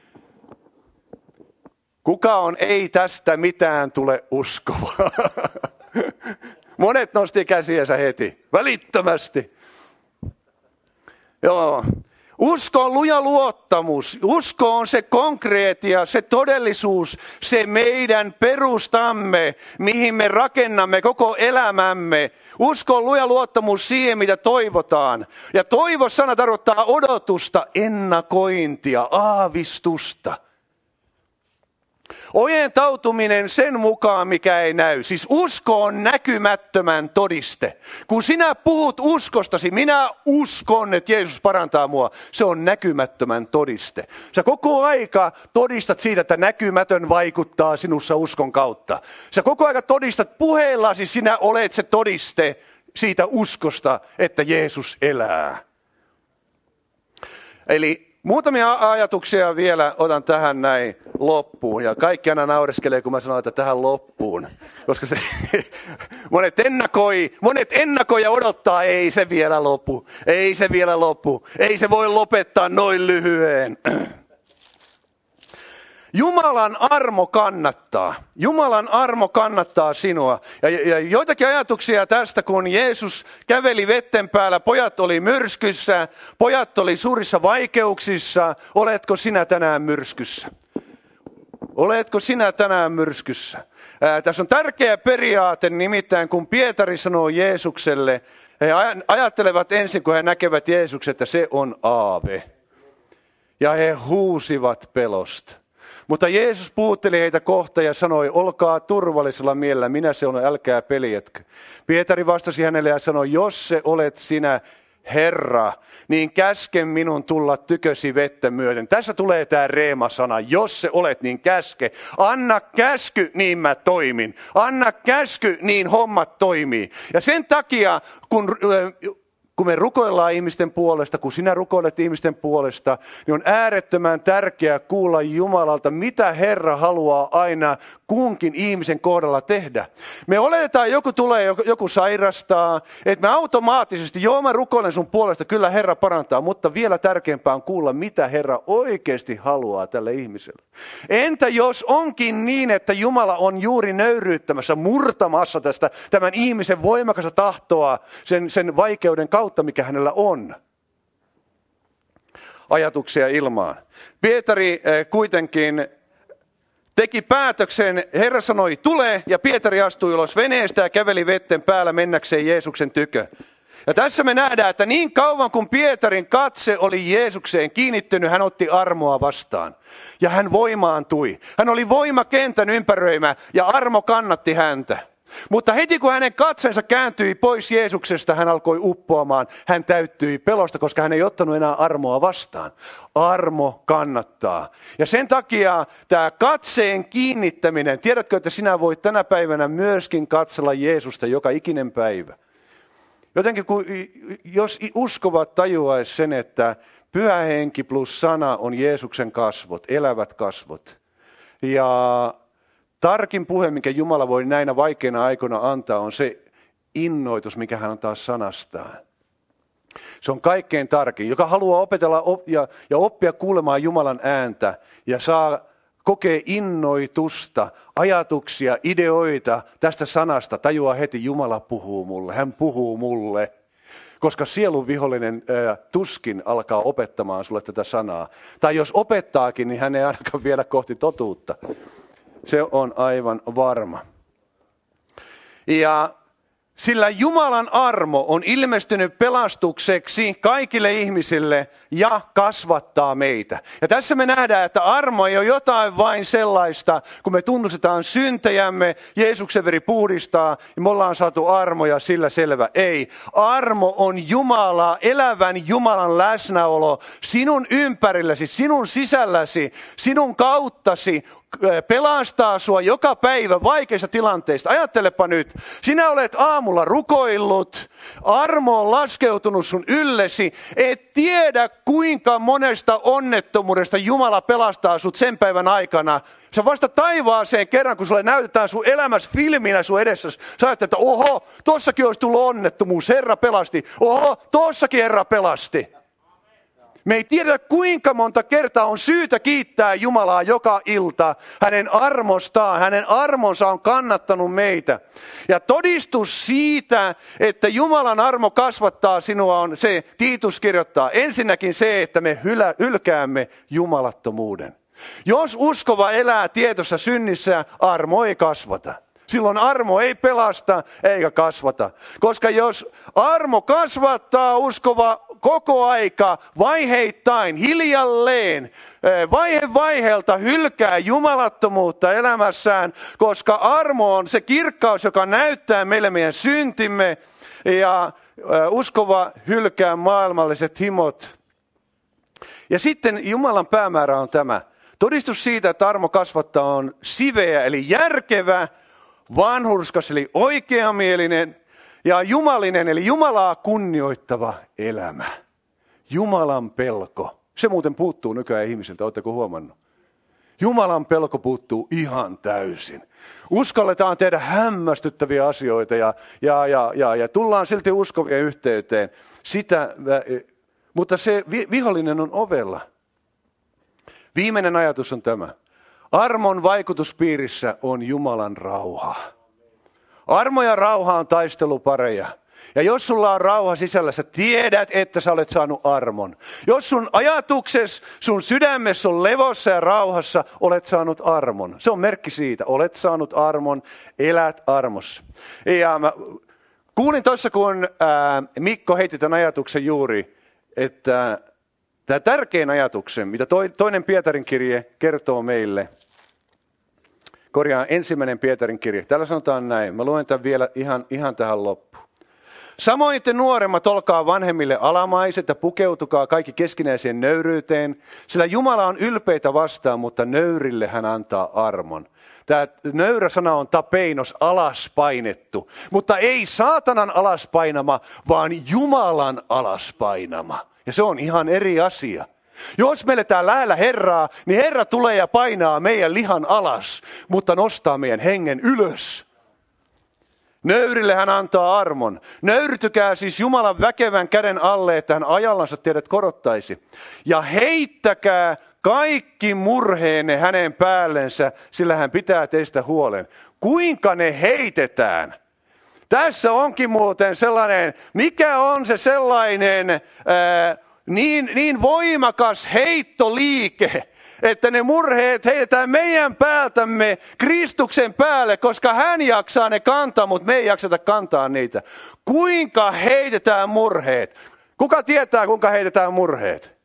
Kuka on ei tästä mitään tule uskova? Monet nosti käsiänsä heti, välittömästi. Joo. Usko on luja luottamus. Usko on se konkreettia, se todellisuus, se meidän perustamme, mihin me rakennamme koko elämämme. Usko on luja luottamus siihen, mitä toivotaan. Ja toivo-sana tarkoittaa odotusta, ennakointia, aavistusta. Ojentautuminen sen mukaan, mikä ei näy. Siis usko on näkymättömän todiste. Kun sinä puhut uskostasi, minä uskon, että Jeesus parantaa mua. Se on näkymättömän todiste. Sä koko aika todistat siitä, että näkymätön vaikuttaa sinussa uskon kautta. Sä koko aika todistat puheillasi, sinä olet se todiste siitä uskosta, että Jeesus elää. Eli muutamia ajatuksia vielä otan tähän näin loppuun. Ja kaikki aina naureskelee, kun mä sanon, että tähän loppuun. Koska se, monet ennakoi, monet ennakoi ja odottaa, ei se vielä lopu. Ei se vielä lopu. Ei se voi lopettaa noin lyhyen. Jumalan armo kannattaa. Jumalan armo kannattaa sinua. Ja, ja joitakin ajatuksia tästä, kun Jeesus käveli vetten päällä, pojat oli myrskyssä, pojat oli suurissa vaikeuksissa. Oletko sinä tänään myrskyssä? Oletko sinä tänään myrskyssä? Ää, tässä on tärkeä periaate, nimittäin kun Pietari sanoo Jeesukselle, he ajattelevat ensin, kun he näkevät Jeesuksen, että se on aave. Ja he huusivat pelosta. Mutta Jeesus puhutteli heitä kohta ja sanoi, olkaa turvallisella mielellä, minä se olen, älkää peljetkö. Pietari vastasi hänelle ja sanoi, jos se olet sinä, Herra, niin käske minun tulla tykösi vettä myöden. Tässä tulee tämä reema-sana, jos se olet, niin käske. Anna käsky, niin mä toimin. Anna käsky, niin hommat toimii. Ja sen takia, kun... Kun me rukoillaan ihmisten puolesta, kun sinä rukoilet ihmisten puolesta, niin on äärettömän tärkeää kuulla Jumalalta, mitä Herra haluaa aina kunkin ihmisen kohdalla tehdä. Me oletetaan, joku tulee, joku, joku sairastaa, että me automaattisesti, joo mä rukoilen sun puolesta, kyllä Herra parantaa, mutta vielä tärkeämpää on kuulla, mitä Herra oikeasti haluaa tälle ihmiselle. Entä jos onkin niin, että Jumala on juuri nöyryyttämässä, murtamassa tästä tämän ihmisen voimakasta tahtoa sen, sen vaikeuden kautta, mikä hänellä on. Ajatuksia ilmaan. Pietari kuitenkin teki päätöksen, Herra sanoi, tule, ja Pietari astui ulos veneestä ja käveli vetten päällä mennäkseen Jeesuksen tykö. Ja tässä me nähdään, että niin kauan kuin Pietarin katse oli Jeesukseen kiinnittynyt, hän otti armoa vastaan. Ja hän voimaantui. Hän oli voimakentän ympäröimä ja armo kannatti häntä. Mutta heti kun hänen katseensa kääntyi pois Jeesuksesta, hän alkoi uppoamaan. Hän täyttyi pelosta, koska hän ei ottanut enää armoa vastaan. Armo kannattaa. Ja sen takia tämä katseen kiinnittäminen, tiedätkö, että sinä voit tänä päivänä myöskin katsella Jeesusta joka ikinen päivä. Jotenkin kun, jos uskovat tajuaisi sen, että Pyhä Henki plus sana on Jeesuksen kasvot, elävät kasvot. Ja tarkin puhe, mikä Jumala voi näinä vaikeina aikoina antaa, on se innoitus, mikä hän antaa sanastaan. Se on kaikkein tarkin, joka haluaa opetella ja, ja oppia kuulemaan Jumalan ääntä ja saa kokea innoitusta, ajatuksia, ideoita tästä sanasta. Tajuaa heti, Jumala puhuu mulle, hän puhuu mulle. Koska sielun vihollinen ää, tuskin alkaa opettamaan sulle tätä sanaa. Tai jos opettaakin, niin hän ei ainakaan viedä kohti totuutta. Se on aivan varma. Ja sillä Jumalan armo on ilmestynyt pelastukseksi kaikille ihmisille ja kasvattaa meitä. Ja tässä me nähdään, että armo ei ole jotain vain sellaista, kun me tunnustetaan syntejämme, Jeesuksen veri puhdistaa ja me ollaan saatu armo ja sillä selvä. Ei, armo on Jumala, elävän Jumalan läsnäolo sinun ympärilläsi, sinun sisälläsi, sinun kauttasi. Pelastaa sua joka päivä vaikeista tilanteista. Ajattelepa nyt, sinä olet aamulla rukoillut, armo on laskeutunut sun yllesi, et tiedä kuinka monesta onnettomuudesta Jumala pelastaa sut sen päivän aikana. Sä vasta taivaaseen kerran, kun sulle näytetään sun elämässä filminä sun edessä. Sä ajattelet, että oho, tossakin olisi tullut onnettomuus, Herra pelasti. Oho, tossakin Herra pelasti. Me ei tiedä, kuinka monta kertaa on syytä kiittää Jumalaa joka ilta hänen armostaan. Hänen armonsa on kannattanut meitä. Ja todistus siitä, että Jumalan armo kasvattaa sinua, on se, Tiitus kirjoittaa. Ensinnäkin se, että me hylä, hylkäämme jumalattomuuden. Jos uskova elää tietossa synnissä, armo ei kasvata. Silloin armo ei pelasta eikä kasvata. Koska jos armo kasvattaa, uskova koko aika vaiheittain, hiljalleen, vaihe vaiheelta hylkää jumalattomuutta elämässään, koska armo on se kirkkaus, joka näyttää meille meidän syntimme, ja uskova hylkää maailmalliset himot. Ja sitten Jumalan päämäärä on tämä. Todistus siitä, että armo kasvattaa, on siveä, eli järkevä, vanhurskas, eli oikeamielinen, ja jumalinen, eli Jumalaa kunnioittava elämä. Jumalan pelko. Se muuten puuttuu nykyään ihmisiltä, oletteko huomannut? Jumalan pelko puuttuu ihan täysin. Uskalletaan tehdä hämmästyttäviä asioita ja, ja, ja, ja, ja tullaan silti uskovien yhteyteen. Sitä, mutta se vihollinen on ovella. Viimeinen ajatus on tämä. Armon vaikutuspiirissä on Jumalan rauha. Armo ja rauha on taistelupareja. Ja jos sulla on rauha sisällä, sä tiedät, että sä olet saanut armon. Jos sun ajatuksessa, sun sydämessä on levossa ja rauhassa, olet saanut armon. Se on merkki siitä, olet saanut armon, elät armossa. Ja mä kuulin tuossa, kun ää, Mikko heitti tämän ajatuksen juuri, että tämä tärkein ajatuksen, mitä toi, toinen Pietarin kirje kertoo meille, korjaan ensimmäinen Pietarin kirje. Täällä sanotaan näin. Mä luen tämän vielä ihan, ihan tähän loppuun. Samoin te nuoremmat, olkaa vanhemmille alamaiset ja pukeutukaa kaikki keskinäiseen nöyryyteen, sillä Jumala on ylpeitä vastaan, mutta nöyrille hän antaa armon. Tämä nöyrä sana on tapeinos, alaspainettu, mutta ei saatanan alaspainama, vaan Jumalan alaspainama. Ja se on ihan eri asia. Jos me eletään lähellä Herraa, niin Herra tulee ja painaa meidän lihan alas, mutta nostaa meidän hengen ylös. Nöyrille hän antaa armon. Nöyrtykää siis Jumalan väkevän käden alle, että hän ajallansa teidät korottaisi. Ja heittäkää kaikki murheenne hänen päällensä, sillä hän pitää teistä huolen. Kuinka ne heitetään? Tässä onkin muuten sellainen, mikä on se sellainen ää, niin, niin voimakas heittoliike, että ne murheet heitetään meidän päältämme Kristuksen päälle, koska hän jaksaa ne kantaa, mutta me ei jakseta kantaa niitä. Kuinka heitetään murheet? Kuka tietää, kuinka heitetään murheet?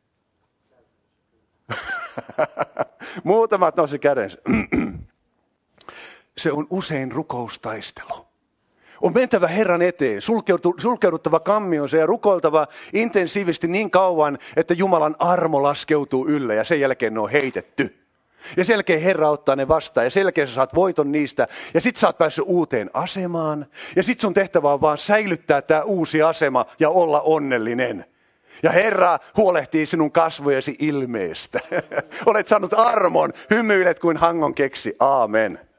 Muutamat nousi kädensä. Se on usein rukoustaistelu. On mentävä Herran eteen, sulkeutu, sulkeuduttava kammionsa ja rukoiltava intensiivisesti niin kauan, että Jumalan armo laskeutuu ylle ja sen jälkeen ne on heitetty. Ja sen jälkeen Herra ottaa ne vastaan ja sen jälkeen sä saat voiton niistä ja sit sä oot päässyt uuteen asemaan. Ja sit sun tehtävä on vaan säilyttää tää uusi asema ja olla onnellinen. Ja Herra huolehtii sinun kasvojesi ilmeestä. Olet saanut armon, hymyilet kuin hangon keksi. Aamen.